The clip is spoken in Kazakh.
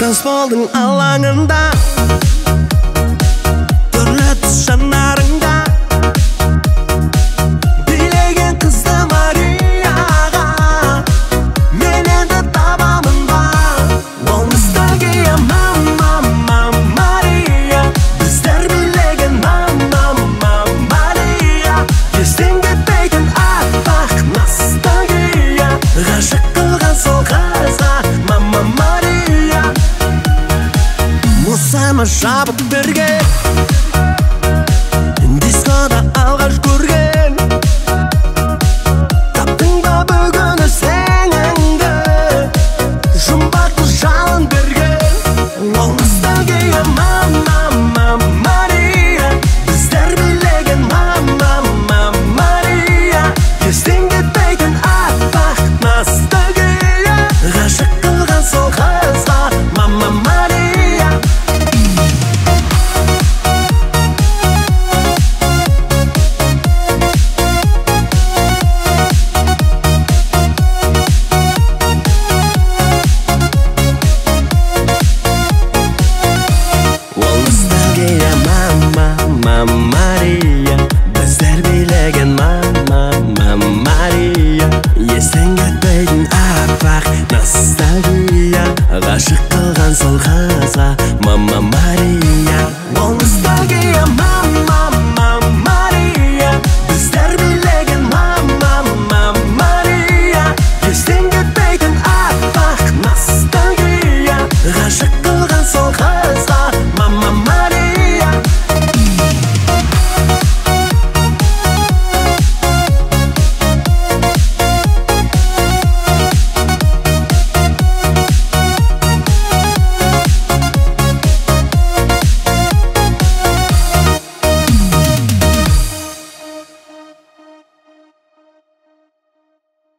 Қыз болдың алаңында, түрлі түс жанарыңда, билеген қызды Марияға мен енді табамын ба? Ол ностальгия, мама Мария, біздер билеген мама Мария, естен кетпейтін аппақ ностальгия, ғашық қылған сол қызға мама Мария. Мұсаймы жабық бірге